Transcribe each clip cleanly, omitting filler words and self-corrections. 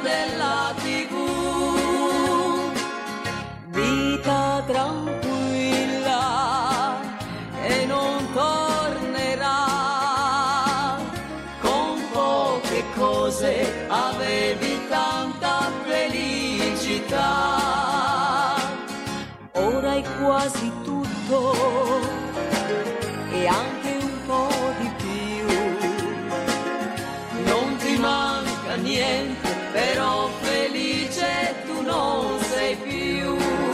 della TV. Vita tranquilla e non tornerà, con poche cose avevi tanta felicità. Ora è quasi tutto e anche un po' di più, non ti manca niente, però felice tu non sei più.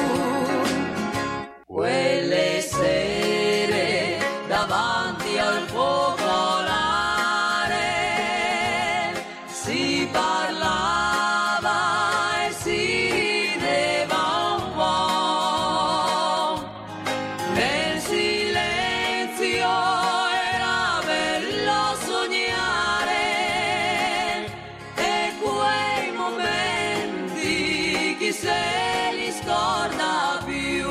Quelle sere davanti al focolare si parlava e si rideva un po', nel silenzio era bello sognare, e quei momenti chi se li scorda più.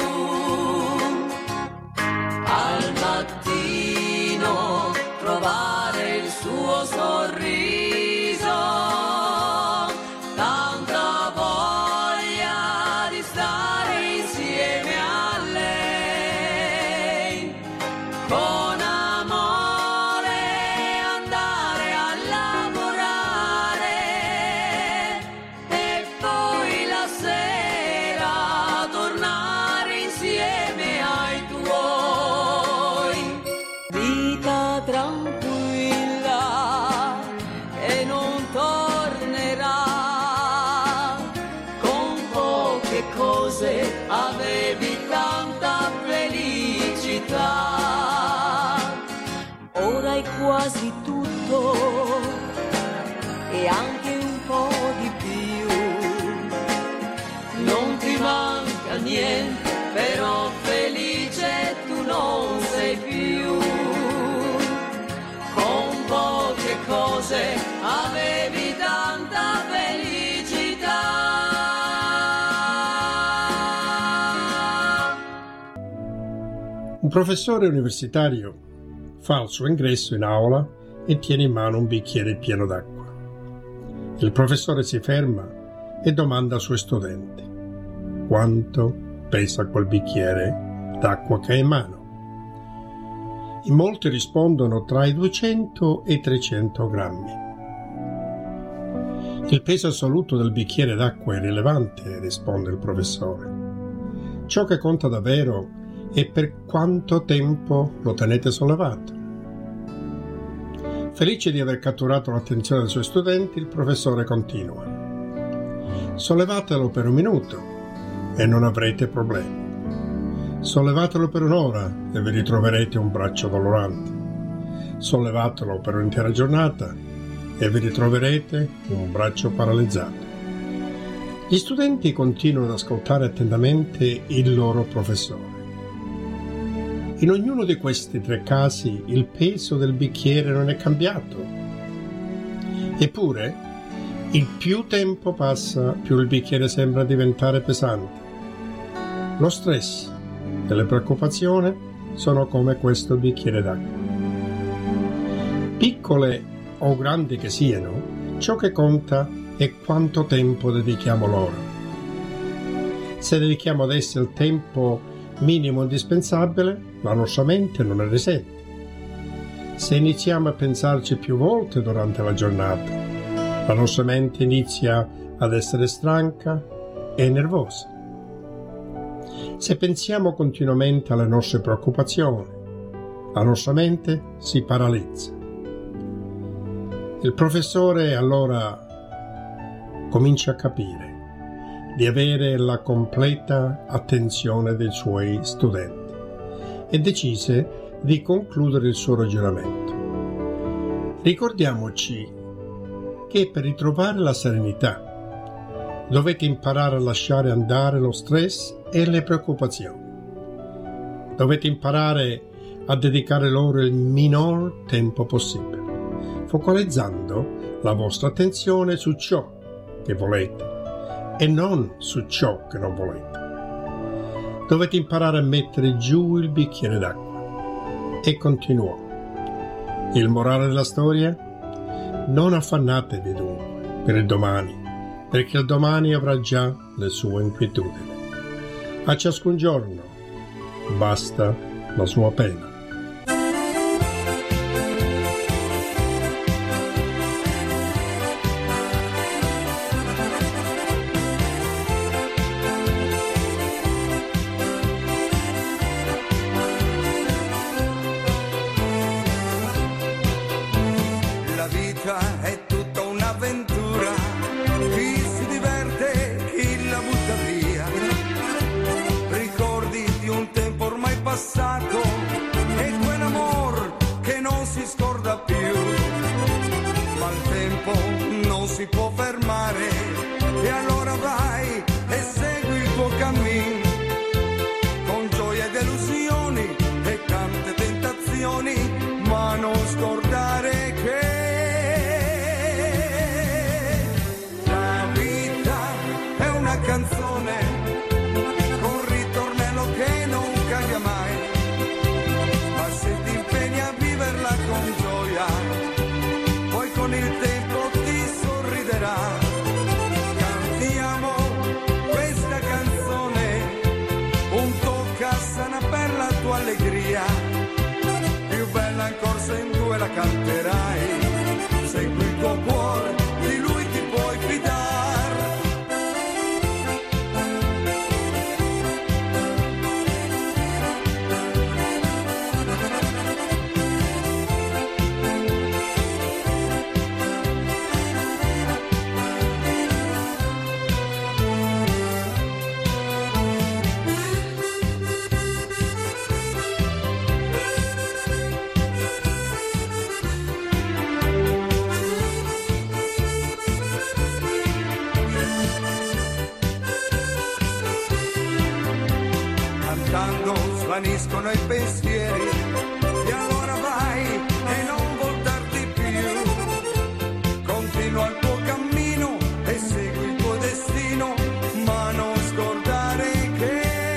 Al mattino trovare il suo sorriso, tanta voglia di stare insieme a lei, con amore andare a lavorare e poi la sera tornare insieme ai tuoi. Vita tranquilla e non tornerà, con poche cose avevi tanta felicità. Ora è quasi tutto e anche un po' di più, non ti manca niente, però felice tu non sei più. Con poche cose avevi tanta felicità. Un professore universitario fa il suo ingresso in aula e tiene in mano un bicchiere pieno d'acqua. Il professore si ferma e domanda ai suoi studenti: quanto pesa quel bicchiere d'acqua che ha in mano? In molti rispondono tra i 200 e i 300 grammi. Il peso assoluto del bicchiere d'acqua è irrilevante, risponde il professore. Ciò che conta davvero è per quanto tempo lo tenete sollevato. Felice di aver catturato l'attenzione dei suoi studenti, il professore continua: sollevatelo per un minuto e non avrete problemi. Sollevatelo per un'ora e vi ritroverete un braccio dolorante. Sollevatelo per un'intera giornata e vi ritroverete un braccio paralizzato. Gli studenti continuano ad ascoltare attentamente il loro professore. In ognuno di questi tre casi il peso del bicchiere non è cambiato. Eppure, il più tempo passa, più il bicchiere sembra diventare pesante. Lo stress e le preoccupazioni sono come questo bicchiere d'acqua. Piccole o grandi che siano, ciò che conta è quanto tempo dedichiamo loro. Se dedichiamo ad esse il tempo minimo indispensabile, la nostra mente non ne risente. Se iniziamo a pensarci più volte durante la giornata, la nostra mente inizia ad essere stanca e nervosa. Se pensiamo continuamente alle nostre preoccupazioni, la nostra mente si paralizza. Il professore allora comincia a capire di avere la completa attenzione dei suoi studenti e decise di concludere il suo ragionamento. Ricordiamoci che per ritrovare la serenità dovete imparare a lasciare andare lo stress e le preoccupazioni. Dovete imparare a dedicare loro il minor tempo possibile, focalizzando la vostra attenzione su ciò che volete e non su ciò che non volete. Dovete imparare a mettere giù il bicchiere d'acqua. E continuò: il morale della storia? Non affannatevi dunque per il domani, perché il domani avrà già le sue inquietudini. A ciascun giorno basta la sua pena. La vita è tutta un'avventura, chi si diverte, chi la butta via. Ricordi di un tempo ormai passato e quell'amor che non si scorda più. Ma il tempo non si può fermare e allora vai e segui il tuo cammino. Con gioie e delusioni e tante tentazioni, ma non scordare che la vita è una canzone con ritornello che non cambia mai, ma se ti impegni a viverla con gioia, poi con il tempo ti sorriderà. Cantiamo questa canzone, un tocca sana per la tua allegria, più bella ancora se in due la canterai, segui il tuo cuore, di lui ti puoi fidare. Cantando svaniscono i pensieri e allora vai e non voltarti più. Continua il tuo cammino e segui il tuo destino, ma non scordare che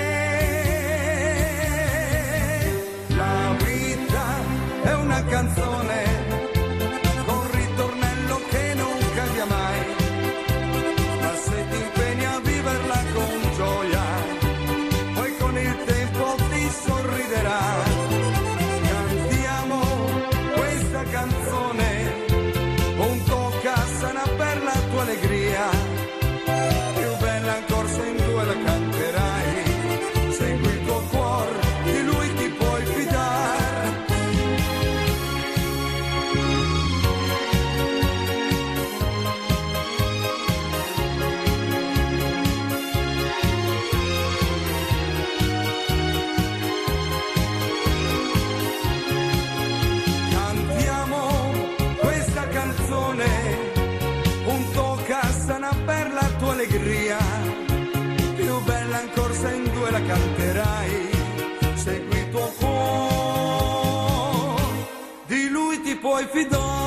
la vita è una canzone con ritornello che non cambia mai, ma se ti impegni a viverla con gioia, poi con il tempo ti sorriderà. Cantiamo questa canzone, un tocca sana per la tua allegria, più bella ancora se in due la canterai, segui il tuo cuore, di lui ti puoi fidare. Cantiamo questa canzone, un tocca sana per la tua allegria, più bella ancora se in due la canterai, segui il tuo cuore, di lui ti puoi fidare.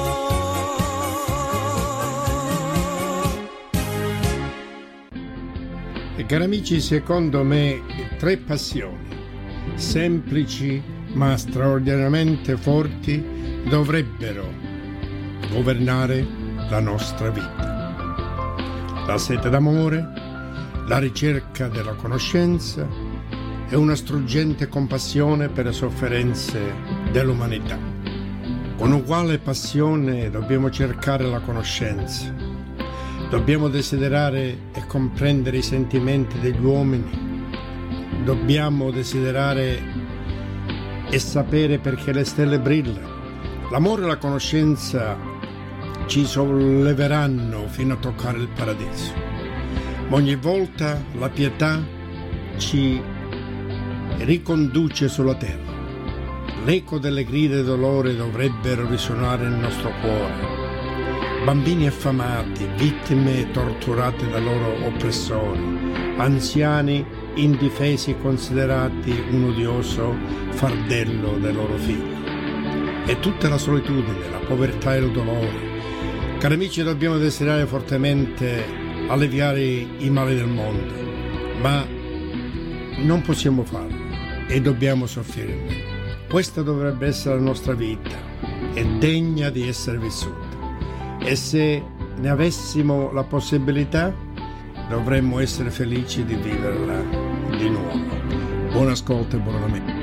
E cari amici, secondo me, tre passioni, semplici ma straordinariamente forti, dovrebbero governare la nostra vita. La sete d'amore, la ricerca della conoscenza e una struggente compassione per le sofferenze dell'umanità. Con uguale passione dobbiamo cercare la conoscenza. Dobbiamo desiderare e comprendere i sentimenti degli uomini. Dobbiamo desiderare e sapere perché le stelle brillano. L'amore e la conoscenza ci solleveranno fino a toccare il paradiso. Ma ogni volta la pietà ci riconduce sulla terra. L'eco delle grida di dolore dovrebbero risuonare nel nostro cuore. Bambini affamati, vittime torturate dai loro oppressori, anziani indifesi considerati un odioso fardello dei loro figli. E tutta la solitudine, la povertà e il dolore. Cari amici, dobbiamo desiderare fortemente alleviare i mali del mondo, ma non possiamo farlo e dobbiamo soffrirne. Questa dovrebbe essere la nostra vita, è degna di essere vissuta. E se ne avessimo la possibilità, dovremmo essere felici di viverla di nuovo. Buon ascolto e buon amico.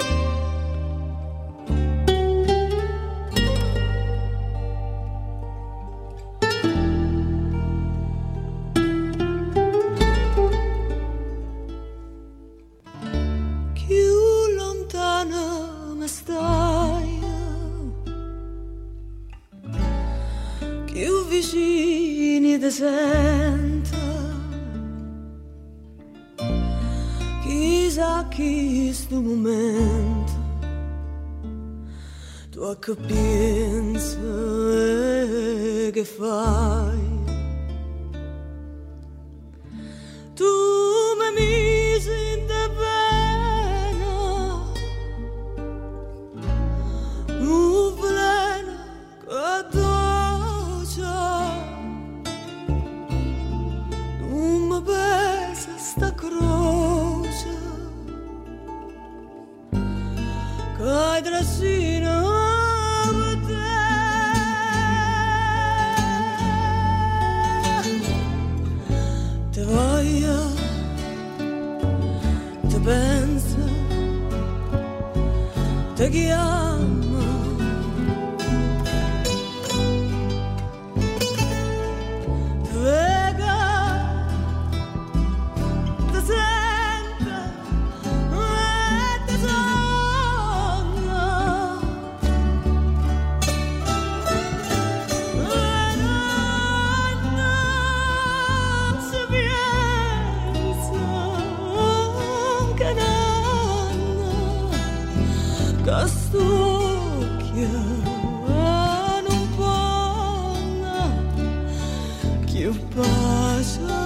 Chissà chi sto momento tu che pensi e che fai, tu mi misi in te pena, un veleno che dolce, non mi pesa sta croce, che dressina per te, te voglio, te penso, te chiamo, te vega, te sento e te sogno, e non si pensa che che stucchia non può che pace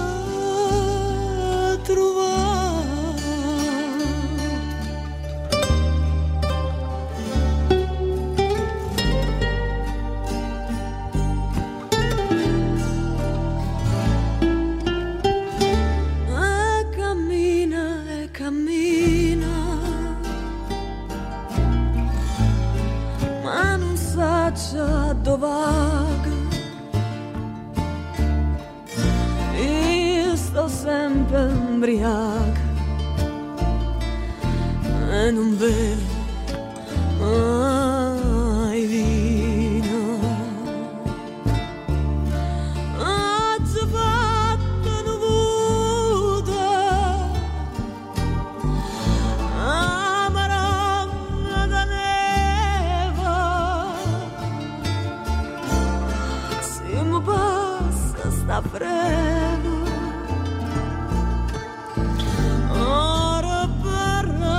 trovare. E cammina, ma non sa dove vaga. Io sto sempre ubriaca e non bevo mai vino. Oggi fatto nuvuta, amaronna da neva, se mi passa sta freva, ora parla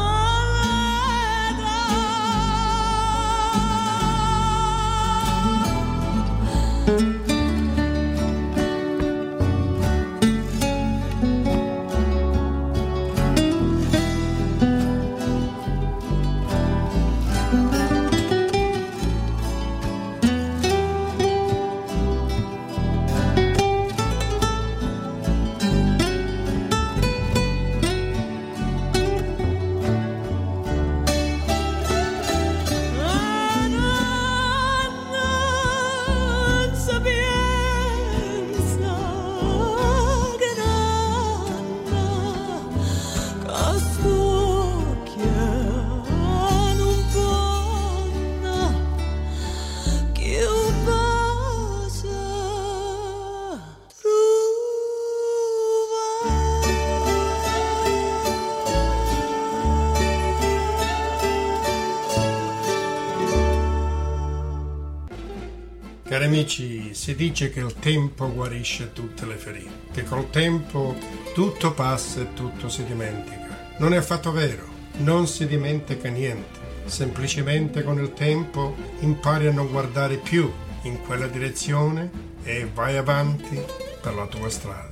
Cari amici, si dice che il tempo guarisce tutte le ferite, che col tempo tutto passa e tutto si dimentica. Non è affatto vero, non si dimentica niente, semplicemente con il tempo impari a non guardare più in quella direzione e vai avanti per la tua strada.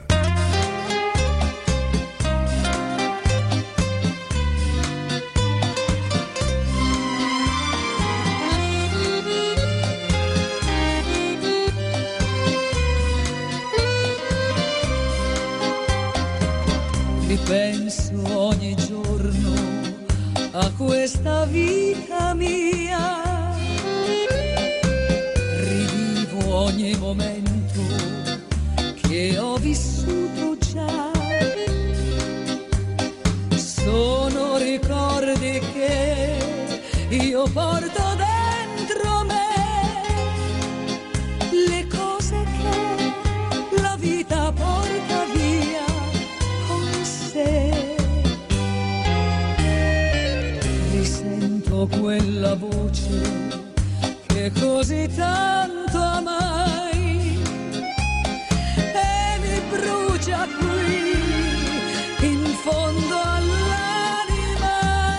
Ripenso ogni giorno a questa vita mia, rivivo ogni momento che ho vissuto già. Sono ricordi che io porto dentro me, le cose che la vita porta via con sé. Risento quella voce che così tanto amai e mi brucia qui in fondo all'anima.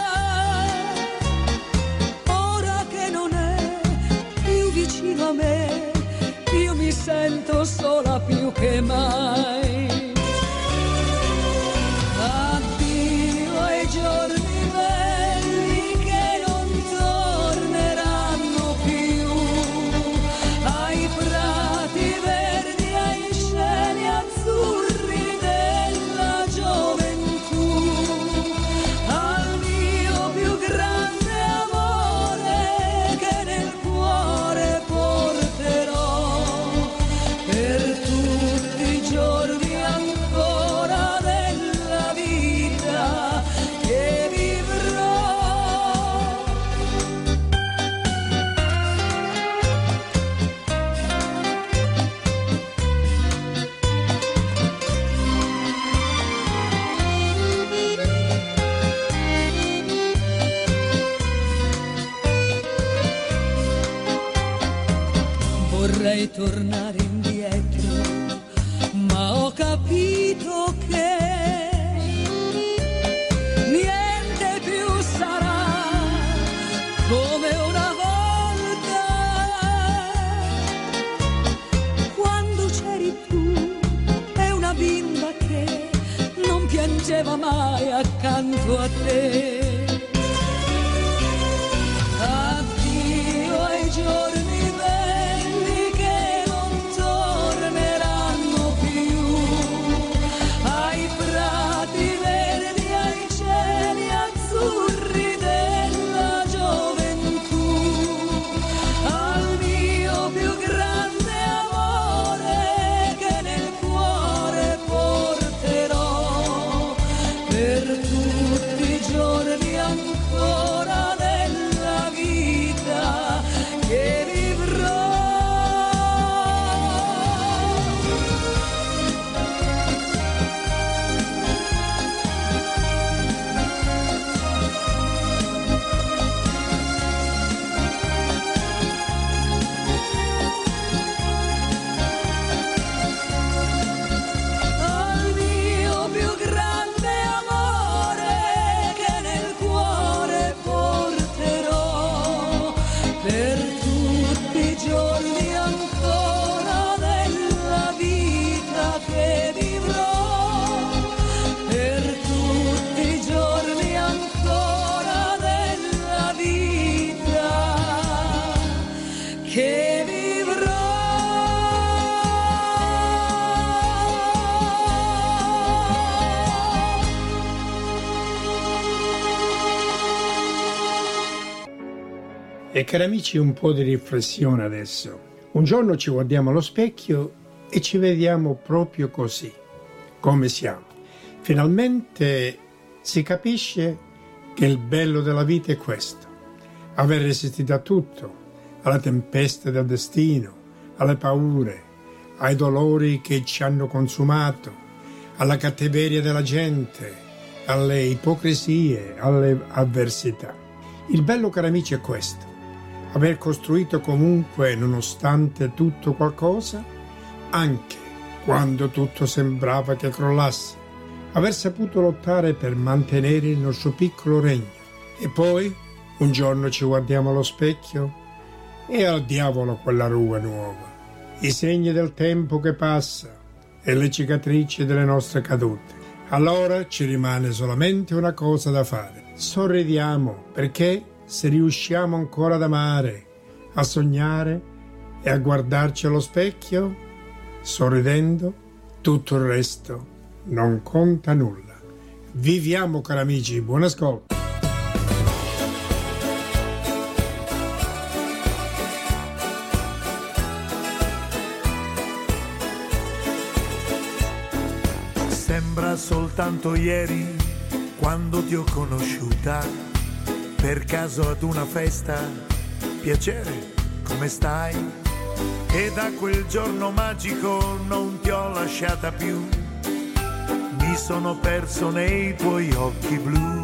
Ora che non è più vicino a me, io mi sento sola più che mai. Addio ai giorni belli che non torneranno più, ai prati verdi, ai cieli azzurri della gioventù, al mio più grande amore che nel cuore porterò per tutti i giorni ancora della vita che vivrò. Vorrei tornare indietro, ma ho capito che niente più sarà come una volta, quando c'eri tu e una bimba che non piangeva mai accanto a te. Addio ai giorni belli che non torneranno più, ai prati verdi, ai cieli azzurri della gioventù, al mio più grande amore che nel cuore porterò per tutti i giorni ancora della vita che vivrò. Al mio più grande amore che nel cuore porterò per tutti i giorni ancora della vita che vivrò, per tutti i giorni ancora della vita che vivrò. E cari amici, un po' di riflessione adesso. Un giorno ci guardiamo allo specchio e ci vediamo proprio così, come siamo. Finalmente si capisce che il bello della vita è questo: aver resistito a tutto, alle tempeste del destino, alle paure, ai dolori che ci hanno consumato, alla cattiveria della gente, alle ipocrisie, alle avversità. Il bello, cari amici, è questo: aver costruito comunque, nonostante tutto, qualcosa, anche quando tutto sembrava che crollasse, aver saputo lottare per mantenere il nostro piccolo regno. E poi, un giorno ci guardiamo allo specchio e al diavolo quella ruga nuova, i segni del tempo che passa e le cicatrici delle nostre cadute. Allora ci rimane solamente una cosa da fare: sorridiamo, perché se riusciamo ancora ad amare, a sognare e a guardarci allo specchio, sorridendo, tutto il resto non conta nulla. Viviamo, cari amici, buon ascolto. Sembra soltanto ieri quando ti ho conosciuta, per caso ad una festa, piacere, come stai? E da quel giorno magico non ti ho lasciata più, mi sono perso nei tuoi occhi blu.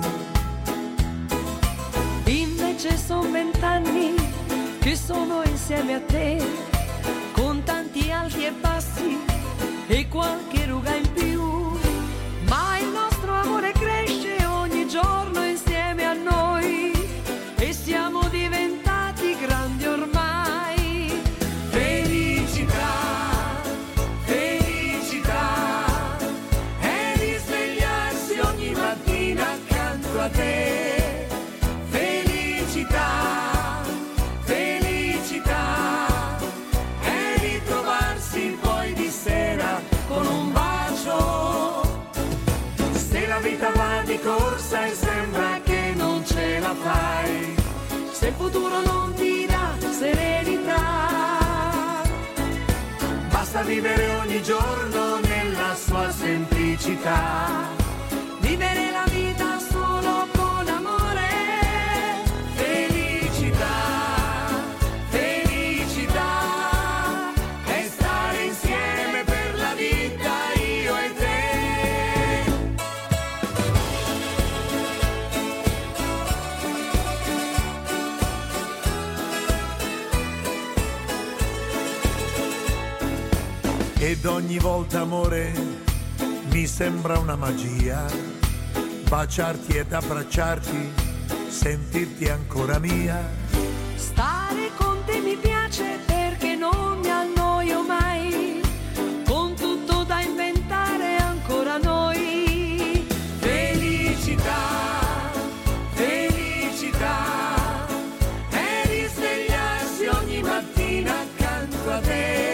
Invece son 20 anni che sono insieme a te, con tanti alti e bassi e qualche ruga in più, ma il nostro amore cresce ogni giorno insieme a noi e siamo diventati grandi ormai. Felicità, felicità, è risvegliarsi ogni mattina accanto a te. Felicità, felicità, è ritrovarsi poi di sera con un bacio. Se la vita va di corsa e sembra che non ce la fai, se il futuro non ti dà serenità, basta vivere ogni giorno nella sua semplicità, vivere la vita solo con amore. Felicità, felicità, è stare insieme per la vita io e te. Ed ogni volta, amore, mi sembra una magia, baciarti ed abbracciarti, sentirti ancora mia. Stare con te mi piace perché non mi annoio mai, con tutto da inventare ancora noi. Felicità, felicità, è risvegliarsi ogni mattina accanto a te.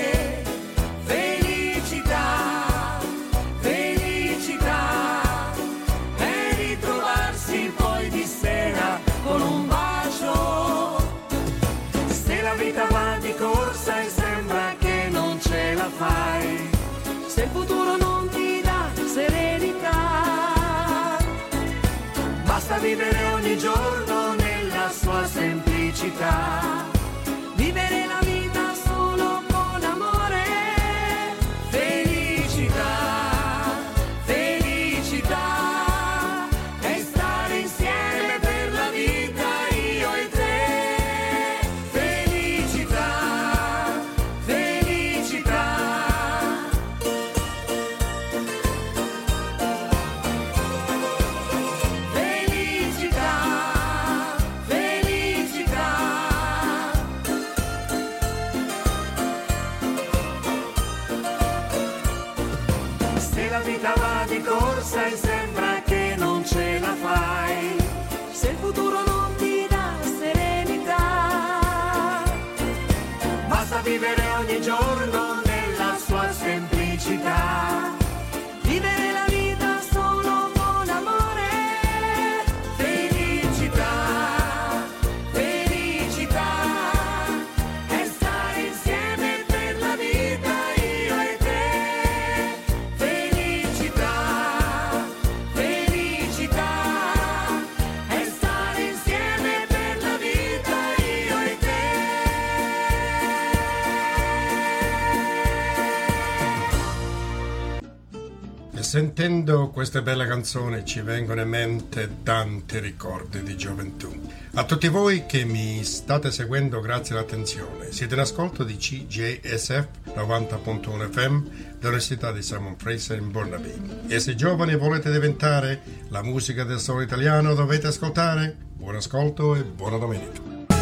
Felicità, felicità, è ritrovarsi poi di sera con un bacio. Se la vita va di corsa e sembra che non ce la fai, se il futuro non ti dà serenità, basta vivere ogni giorno nella sua semplicità, vivere la vita solo con amore. Felicità, felicità, è stare insieme per la vita io e te. Felicità, felicità, felicità, felicità. Se la vita va di corsa e sembra che non ce la fai, se il futuro non ti dà serenità, basta vivere ogni giorno nella sua semplicità, vivere la vita solo con amore. Felicità, felicità, è stare insieme per la vita io e te. Felicità, felicità, è stare insieme per la vita io e te. E sentendo queste belle canzoni ci vengono in mente tanti ricordi di gioventù. A tutti voi che mi state seguendo, grazie all'attenzione. Siete in ascolto di CJSF 90.1 FM dell'Università di Simon Fraser in Burnaby. E se giovani volete diventare la musica del solo italiano, dovete ascoltare. Buon ascolto e buona domenica.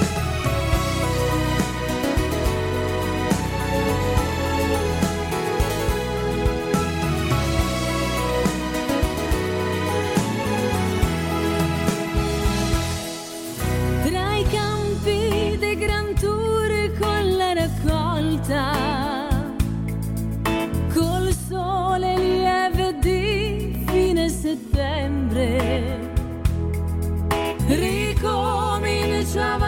Tra i campi dei Gran Tour con la raccolta, col sole lieve di fine settembre, ricominciava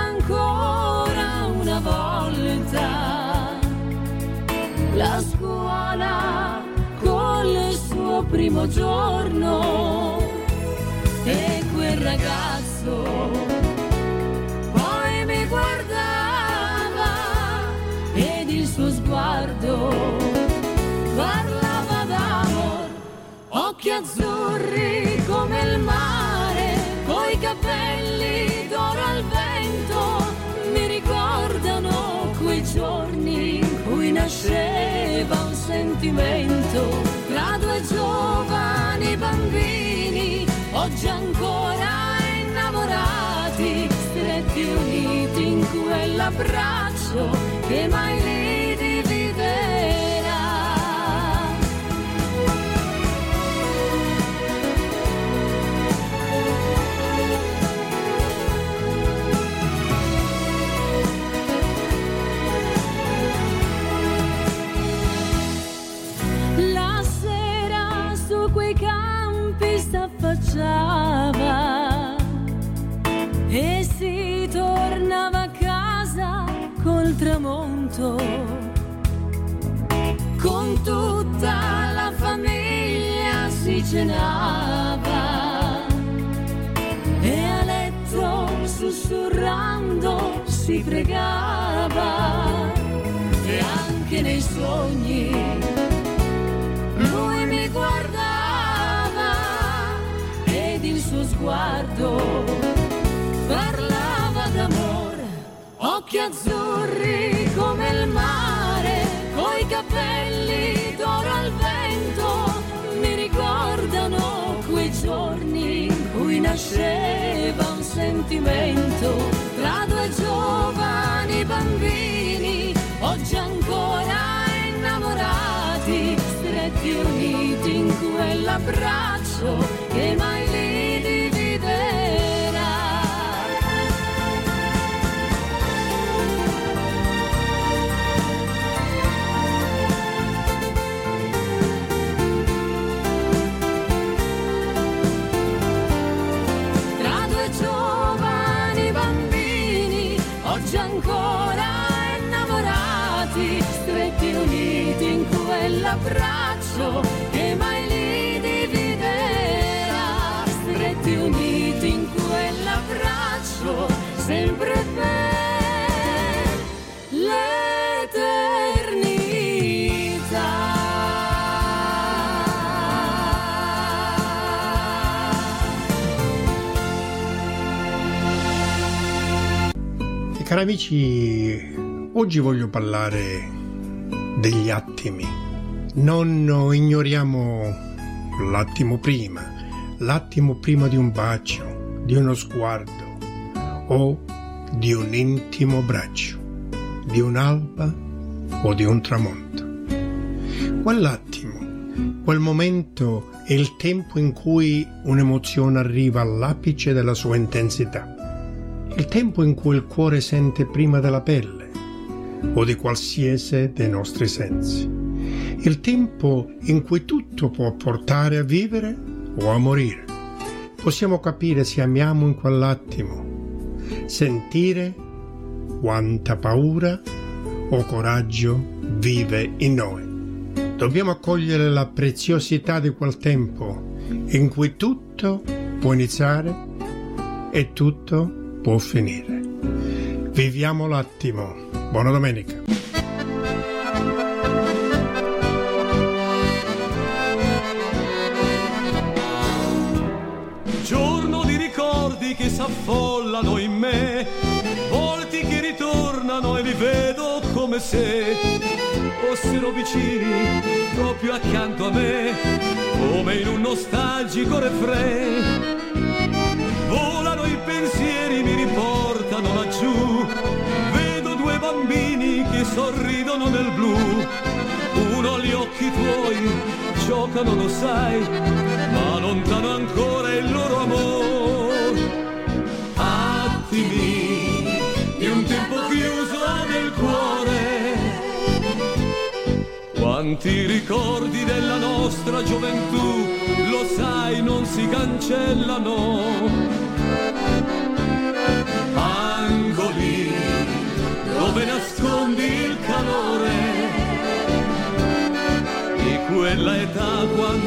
primo giorno e quel ragazzo poi mi guardava ed il suo sguardo parlava d'amor, occhi azzurri come il mare, coi capelli d'oro al vento, mi ricordano quei giorni in cui nasceva un sentimento tra due giovani bambini, oggi ancora innamorati, stretti uniti in quell'abbraccio che mai li dividerà. La sera su quei campi s'affacciava e si tornava a casa col tramonto, con tutta la famiglia si cenava e a letto sussurrando si pregava, e anche nei sogni lui mi guardava ed il suo sguardo parlava d'amore, occhi azzurri come il mare, coi capelli d'oro al vento, mi ricordano quei giorni in cui nasceva un sentimento tra due giovani bambini, oggi ancora innamorati, stretti uniti in quell'abbraccio che mai li dividerà. Tra due giovani bambini, oggi ancora innamorati, stretti uniti in quell'abbraccio che mai li dividerà, stretti uniti in quell'abbraccio sempre per l'eternità. E cari amici, oggi voglio parlare degli attimi. Non ignoriamo l'attimo prima di un bacio, di uno sguardo o di un intimo braccio, di un'alba o di un tramonto. Quell'attimo, quel momento è il tempo in cui un'emozione arriva all'apice della sua intensità, il tempo in cui il cuore sente prima della pelle o di qualsiasi dei nostri sensi, il tempo in cui tutto può portare a vivere o a morire. Possiamo capire se amiamo in quell'attimo, sentire quanta paura o coraggio vive in noi. Dobbiamo accogliere la preziosità di quel tempo in cui tutto può iniziare e tutto può finire. Viviamo l'attimo. Buona domenica. Giorno di ricordi che s'affollano in me, volti che ritornano e li vedo come se fossero vicini proprio accanto a me, come in un nostalgico refrain. Volano i pensieri, mi riportano laggiù, vedo due bambini che sorridono nel blu, uno agli occhi tuoi, giocano lo sai, ma lontano ancora il loro amor. Attimi di un tempo chiuso nel cuore, quanti ricordi della nostra gioventù, lo sai, non si cancellano. Angoli dove nascondi il calore di quella età quando